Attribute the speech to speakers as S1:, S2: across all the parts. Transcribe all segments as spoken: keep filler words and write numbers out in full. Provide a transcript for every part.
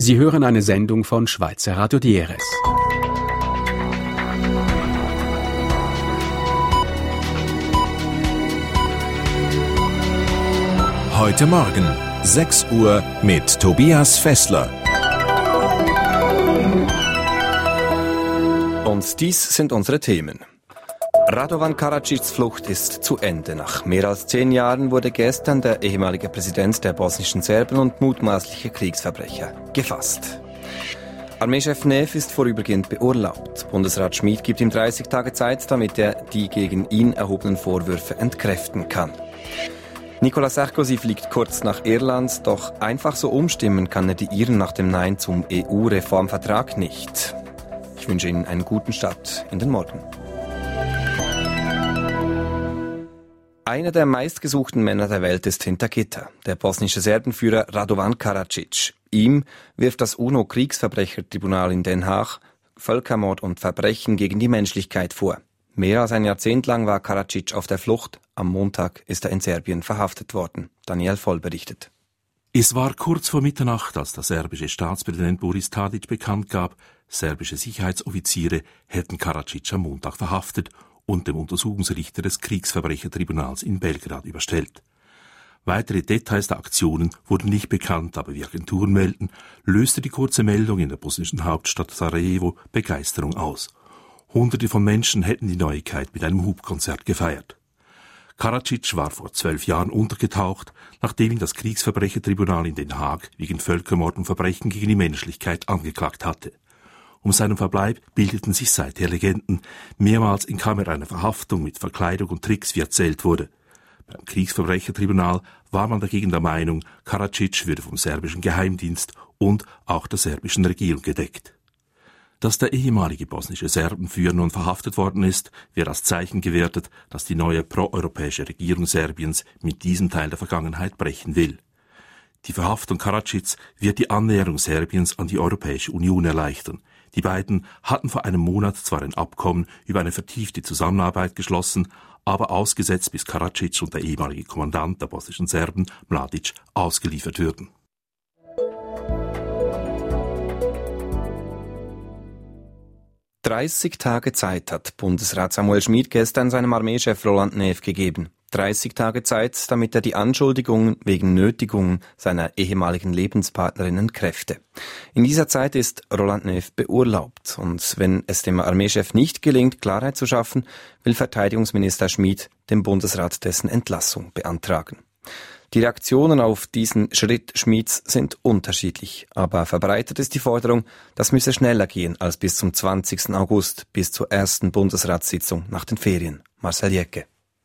S1: Sie hören eine Sendung von Schweizer Radio D R S.
S2: Heute Morgen, sechs Uhr mit Tobias Fessler.
S3: Und dies sind unsere Themen. Radovan Karadzics Flucht ist zu Ende. Nach mehr als zehn Jahren wurde gestern der ehemalige Präsident der bosnischen Serben und mutmaßliche Kriegsverbrecher gefasst. Armeechef Neff ist vorübergehend beurlaubt. Bundesrat Schmid gibt ihm dreißig Tage Zeit, damit er die gegen ihn erhobenen Vorwürfe entkräften kann. Nicolas Sarkozy fliegt kurz nach Irland, doch einfach so umstimmen kann er die Iren nach dem Nein zum E U-Reformvertrag nicht. Ich wünsche Ihnen einen guten Start in den Morgen. Einer der meistgesuchten Männer der Welt ist hinter Gitter, der bosnische Serbenführer Radovan Karadzic. Ihm wirft das U N O-Kriegsverbrechertribunal in Den Haag Völkermord und Verbrechen gegen die Menschlichkeit vor. Mehr als ein Jahrzehnt lang war Karadzic auf der Flucht. Am Montag ist er in Serbien verhaftet worden. Daniel Voll berichtet.
S4: Es war kurz vor Mitternacht, als der serbische Staatspräsident Boris Tadic bekannt gab, serbische Sicherheitsoffiziere hätten Karadzic am Montag verhaftet und dem Untersuchungsrichter des Kriegsverbrechertribunals in Belgrad überstellt. Weitere Details der Aktionen wurden nicht bekannt, aber wie Agenturen melden, löste die kurze Meldung in der bosnischen Hauptstadt Sarajevo Begeisterung aus. Hunderte von Menschen hätten die Neuigkeit mit einem Hupkonzert gefeiert. Karadzic war vor zwölf Jahren untergetaucht, nachdem ihn das Kriegsverbrechertribunal in Den Haag wegen Völkermord und Verbrechen gegen die Menschlichkeit angeklagt hatte. Um seinen Verbleib bildeten sich seither Legenden. Mehrmals entkam er einer Verhaftung mit Verkleidung und Tricks, wie erzählt wurde. Beim Kriegsverbrechertribunal war man dagegen der Meinung, Karadzic würde vom serbischen Geheimdienst und auch der serbischen Regierung gedeckt. Dass der ehemalige bosnische Serbenführer nun verhaftet worden ist, wird als Zeichen gewertet, dass die neue proeuropäische Regierung Serbiens mit diesem Teil der Vergangenheit brechen will. Die Verhaftung Karadzics wird die Annäherung Serbiens an die Europäische Union erleichtern. Die beiden hatten vor einem Monat zwar ein Abkommen über eine vertiefte Zusammenarbeit geschlossen, aber ausgesetzt, bis Karadzic und der ehemalige Kommandant der bosnischen Serben, Mladic, ausgeliefert würden.
S3: dreißig Tage Zeit hat Bundesrat Samuel Schmid gestern seinem Armeechef Roland Neff gegeben. dreißig Tage Zeit, damit er die Anschuldigungen wegen Nötigung seiner ehemaligen Lebenspartnerin entkräfte. In dieser Zeit ist Roland Neff beurlaubt. Und wenn es dem Armeechef nicht gelingt, Klarheit zu schaffen, will Verteidigungsminister Schmid dem Bundesrat dessen Entlassung beantragen. Die Reaktionen auf diesen Schritt Schmids sind unterschiedlich, aber verbreitet ist die Forderung, das müsse schneller gehen als bis zum zwanzigsten August, bis zur ersten Bundesratssitzung nach den Ferien. Marcel Jecke.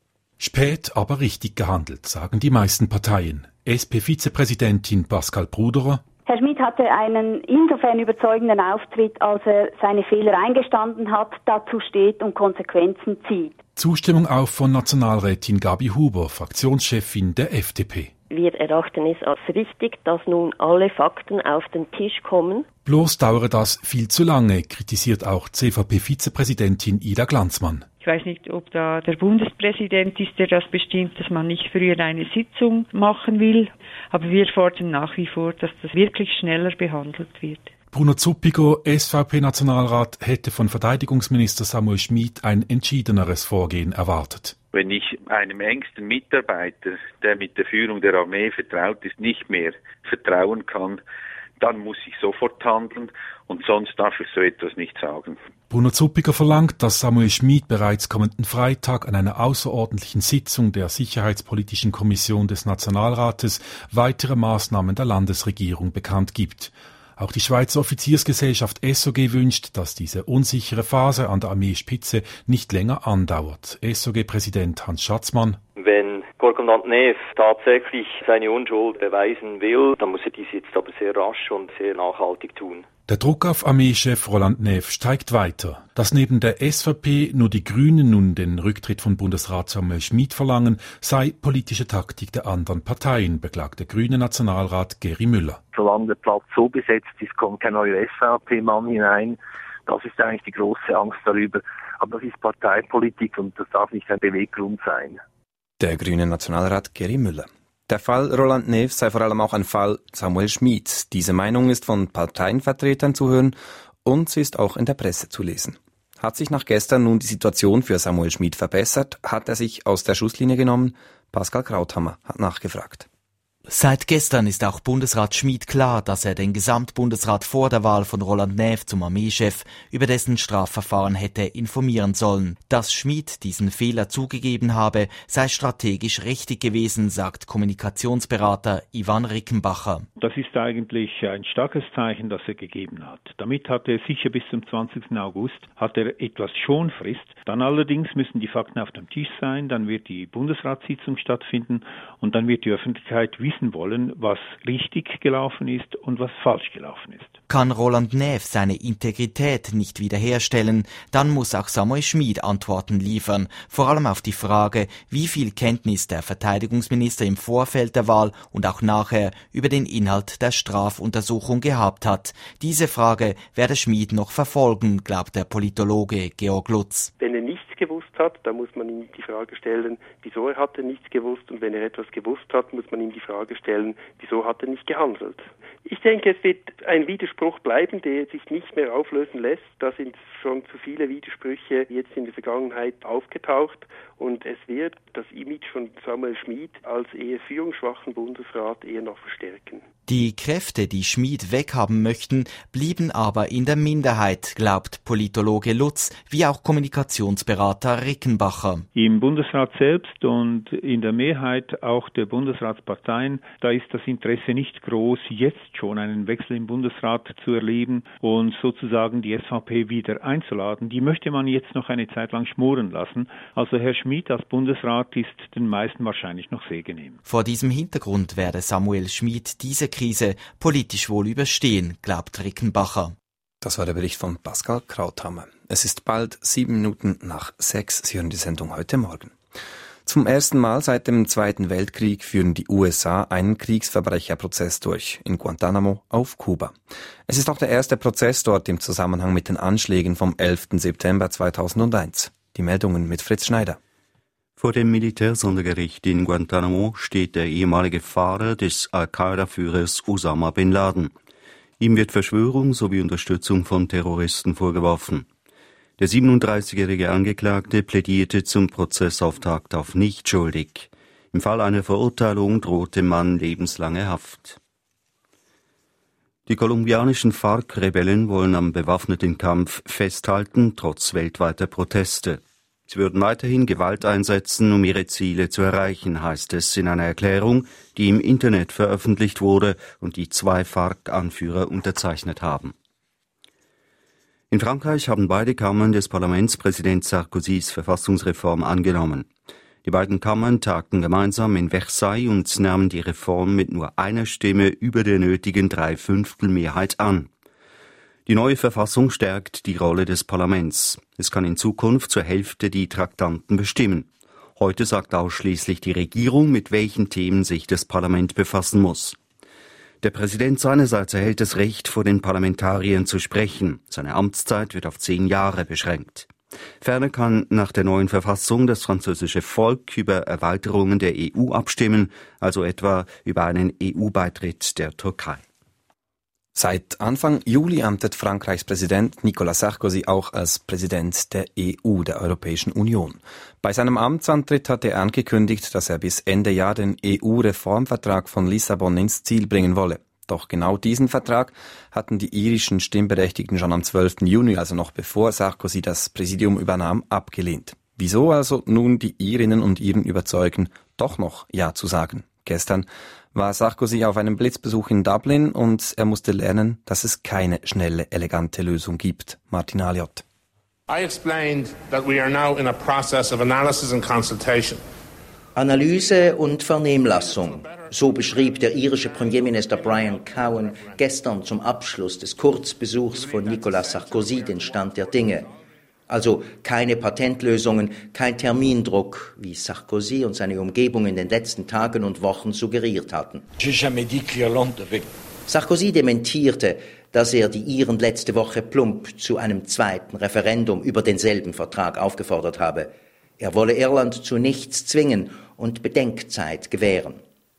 S5: Spät, aber richtig gehandelt, sagen die meisten Parteien. S P-Vizepräsidentin Pascal Bruderer.
S6: Herr Schmid hatte einen insofern überzeugenden Auftritt, als er seine Fehler eingestanden hat, dazu steht und Konsequenzen zieht.
S5: Zustimmung auch von Nationalrätin Gabi Huber, Fraktionschefin der F D P.
S7: Wir erachten es als richtig, dass nun alle Fakten auf den Tisch kommen.
S5: Bloß dauere das viel zu lange, kritisiert auch C V P-Vizepräsidentin Ida Glanzmann.
S8: Ich weiß nicht, ob da der Bundespräsident ist, der das bestimmt, dass man nicht früher eine Sitzung machen will. Aber wir fordern nach wie vor, dass das wirklich schneller behandelt wird.
S5: Bruno Zuppigo, S V P-Nationalrat, hätte von Verteidigungsminister Samuel Schmid ein entschiedeneres Vorgehen erwartet.
S9: Wenn ich einem engsten Mitarbeiter, der mit der Führung der Armee vertraut ist, nicht mehr vertrauen kann, dann muss ich sofort handeln und sonst darf ich so etwas nicht sagen.
S5: Bruno Zuppiger verlangt, dass Samuel Schmid bereits kommenden Freitag an einer außerordentlichen Sitzung der Sicherheitspolitischen Kommission des Nationalrates weitere Maßnahmen der Landesregierung bekannt gibt. Auch die Schweizer Offiziersgesellschaft S O G wünscht, dass diese unsichere Phase an der Armeespitze nicht länger andauert. S O G-Präsident Hans Schatzmann.
S10: Wenn Korrespondent Neff tatsächlich seine Unschuld beweisen will, dann muss er dies jetzt aber sehr rasch und sehr nachhaltig tun.
S5: Der Druck auf Armeechef Roland Neff steigt weiter. Dass neben der S V P nur die Grünen nun den Rücktritt von Bundesrat Samuel Schmid verlangen, sei politische Taktik der anderen Parteien, beklagt der grüne Nationalrat Geri Müller.
S11: Solange der Platz so besetzt ist, kommt kein neuer S V P-Mann hinein. Das ist eigentlich die große Angst darüber. Aber das ist Parteipolitik und das darf nicht ein Beweggrund sein.
S3: Der grüne Nationalrat Geri Müller. Der Fall Roland Neve sei vor allem auch ein Fall Samuel Schmid. Diese Meinung ist von Parteienvertretern zu hören und sie ist auch in der Presse zu lesen. Hat sich nach gestern nun die Situation für Samuel Schmid verbessert? Hat er sich aus der Schusslinie genommen? Pascal Krauthammer hat nachgefragt.
S12: Seit gestern ist auch Bundesrat Schmid klar, dass er den Gesamtbundesrat vor der Wahl von Roland Neve zum Armeechef über dessen Strafverfahren hätte informieren sollen. Dass Schmid diesen Fehler zugegeben habe, sei strategisch richtig gewesen, sagt Kommunikationsberater Ivan Rickenbacher.
S13: Das ist eigentlich ein starkes Zeichen, das er gegeben hat. Damit hat er sicher bis zum zwanzigsten August hat er etwas Schonfrist. Dann allerdings müssen die Fakten auf dem Tisch sein, dann wird die Bundesratssitzung stattfinden und dann wird die Öffentlichkeit wissen wollen, was richtig gelaufen ist und was falsch gelaufen ist.
S12: Kann Roland Neve seine Integrität nicht wiederherstellen, dann muss auch Samuel Schmid Antworten liefern, vor allem auf die Frage, wie viel Kenntnis der Verteidigungsminister im Vorfeld der Wahl und auch nachher über den Inhalt der Strafuntersuchung gehabt hat. Diese Frage werde Schmid noch verfolgen, glaubt der Politologe Georg Lutz.
S14: Wenn er nichts gewusst hat, dann muss man ihm die Frage stellen, wieso er hatte nichts gewusst, und wenn er etwas gewusst hat, muss man ihm die Frage stellen, wieso hat er nicht gehandelt. Ich denke, es wird ein Widerspruch bleiben, der sich nicht mehr auflösen lässt. Da sind schon zu viele Widersprüche jetzt in der Vergangenheit aufgetaucht und es wird das Image von Samuel Schmid als eher führungsschwachen Bundesrat eher noch verstärken.
S12: Die Kräfte, die Schmid weghaben möchten, blieben aber in der Minderheit, glaubt Politologe Lutz, wie auch Kommunikationsberater Rickenbacher.
S13: Im Bundesrat selbst und in der Mehrheit auch der Bundesratsparteien, da ist das Interesse nicht groß, jetzt schon einen Wechsel im Bundesrat zu erleben und sozusagen die S V P wieder einzuladen. Die möchte man jetzt noch eine Zeit lang schmoren lassen. Also Herr Schmid als Bundesrat ist den meisten wahrscheinlich noch sehr genehm.
S12: Vor diesem Hintergrund werde Samuel Schmid diese Krise politisch wohl überstehen, glaubt Rickenbacher.
S3: Das war der Bericht von Pascal Krauthammer. Es ist bald sieben Minuten nach sechs. Sie hören die Sendung heute Morgen. Zum ersten Mal seit dem Zweiten Weltkrieg führen die U S A einen Kriegsverbrecherprozess durch, in Guantanamo auf Kuba. Es ist auch der erste Prozess dort im Zusammenhang mit den Anschlägen vom elften September zweitausendeins. Die Meldungen mit Fritz Schneider.
S15: Vor dem Militärsondergericht in Guantanamo steht der ehemalige Fahrer des Al-Qaida-Führers Osama bin Laden. Ihm wird Verschwörung sowie Unterstützung von Terroristen vorgeworfen. Der siebenunddreißigjährige Angeklagte plädierte zum Prozessauftakt auf nicht schuldig. Im Fall einer Verurteilung droht dem Mann lebenslange Haft. Die kolumbianischen FARC-Rebellen wollen am bewaffneten Kampf festhalten, trotz weltweiter Proteste. Sie würden weiterhin Gewalt einsetzen, um ihre Ziele zu erreichen, heißt es in einer Erklärung, die im Internet veröffentlicht wurde und die zwei FARC-Anführer unterzeichnet haben. In Frankreich haben beide Kammern des Parlaments Präsident Sarkozys Verfassungsreform angenommen. Die beiden Kammern tagten gemeinsam in Versailles und nahmen die Reform mit nur einer Stimme über der nötigen Dreiviertelmehrheit an. Die neue Verfassung stärkt die Rolle des Parlaments. Es kann in Zukunft zur Hälfte die Traktanten bestimmen. Heute sagt ausschließlich die Regierung, mit welchen Themen sich das Parlament befassen muss. Der Präsident seinerseits erhält das Recht, vor den Parlamentariern zu sprechen. Seine Amtszeit wird auf zehn Jahre beschränkt. Ferner kann nach der neuen Verfassung das französische Volk über Erweiterungen der E U abstimmen, also etwa über einen E U-Beitritt der Türkei.
S3: Seit Anfang Juli amtet Frankreichs Präsident Nicolas Sarkozy auch als Präsident der E U, der Europäischen Union. Bei seinem Amtsantritt hatte er angekündigt, dass er bis Ende Jahr den E U-Reformvertrag von Lissabon ins Ziel bringen wolle. Doch genau diesen Vertrag hatten die irischen Stimmberechtigten schon am zwölften Juni, also noch bevor Sarkozy das Präsidium übernahm, abgelehnt. Wieso also nun die Irinnen und Iren überzeugen, doch noch Ja zu sagen? Gestern war Sarkozy auf einem Blitzbesuch in Dublin und er musste lernen, dass es keine schnelle, elegante Lösung gibt. Martin Alliot.
S16: I explained that we are now in a process of analysis and consultation.
S17: Analyse und Vernehmlassung. So beschrieb der irische Premierminister Brian Cowen gestern zum Abschluss des Kurzbesuchs von Nicolas Sarkozy den Stand der Dinge. Also keine Patentlösungen, kein Termindruck, wie Sarkozy und seine Umgebung in den letzten Tagen und Wochen suggeriert hatten. Sarkozy dementierte, dass er die Iren letzte Woche plump zu einem zweiten Referendum über denselben Vertrag aufgefordert habe. Er wolle Irland zu nichts zwingen und Bedenkzeit gewähren.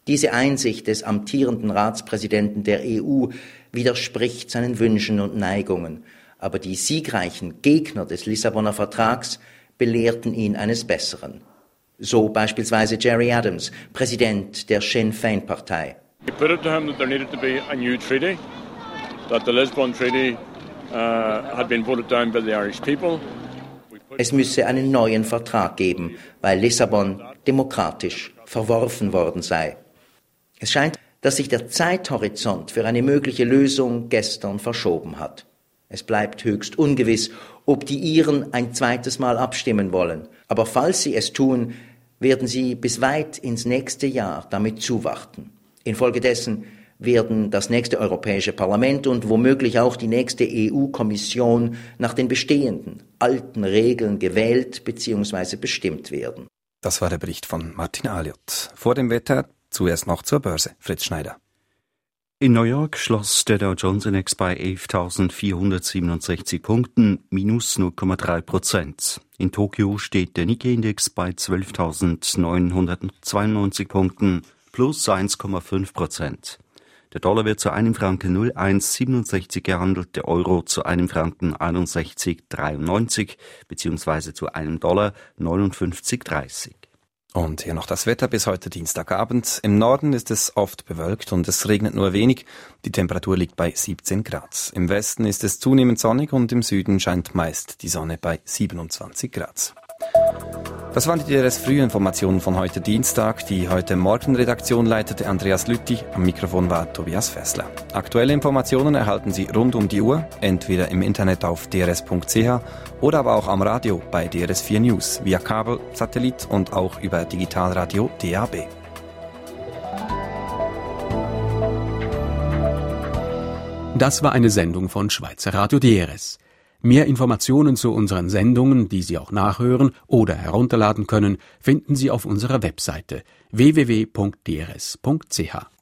S17: Diese Einsicht des amtierenden Ratspräsidenten der E U widerspricht seinen Wünschen und Neigungen, aber die siegreichen Gegner des Lissabonner Vertrags belehrten ihn eines Besseren. So beispielsweise Gerry Adams, Präsident der Sinn Féin Partei.
S18: We put it to him that there needed to be a new treaty, that the Lisbon Treaty uh, had been voted down by the Irish people.
S17: Es müsse einen neuen Vertrag geben, weil Lissabon demokratisch verworfen worden sei. Es scheint, dass sich der Zeithorizont für eine mögliche Lösung gestern verschoben hat. Es bleibt höchst ungewiss, ob die Iren ein zweites Mal abstimmen wollen. Aber falls sie es tun, werden sie bis weit ins nächste Jahr damit zuwarten. Infolgedessen werden das nächste Europäische Parlament und womöglich auch die nächste E U-Kommission nach den bestehenden, alten Regeln gewählt bzw. bestimmt werden.
S3: Das war der Bericht von Martin Aliot. Vor dem Wetter zuerst noch zur Börse. Fritz Schneider.
S15: In New York schloss der Dow Jones Index bei elftausendvierhundertsiebenundsechzig Punkten, minus null Komma drei Prozent. In Tokio steht der Nikkei-Index bei zwölftausendneunhundertzweiundneunzig Punkten, plus eins Komma fünf Prozent. Der Dollar wird zu einem Franken null Komma eins siebenundsechzig gehandelt, der Euro zu einem Franken einundsechzig Komma dreiundneunzig beziehungsweise zu einem Dollar neunundfünfzig Komma dreißig.
S3: Und hier noch das Wetter bis heute Dienstagabend. Im Norden ist es oft bewölkt und es regnet nur wenig. Die Temperatur liegt bei siebzehn Grad. Im Westen ist es zunehmend sonnig und im Süden scheint meist die Sonne bei siebenundzwanzig Grad. Das waren die D R S-Frühinformationen von heute Dienstag. Die heute Morgenredaktion leitete Andreas Lütti. Am Mikrofon war Tobias Fessler. Aktuelle Informationen erhalten Sie rund um die Uhr, entweder im Internet auf d r s punkt c h oder aber auch am Radio bei D R S vier News, via Kabel, Satellit und auch über Digitalradio D A B.
S1: Das war eine Sendung von Schweizer Radio D R S. Mehr Informationen zu unseren Sendungen, die Sie auch nachhören oder herunterladen können, finden Sie auf unserer Webseite w w w punkt d r s punkt c h.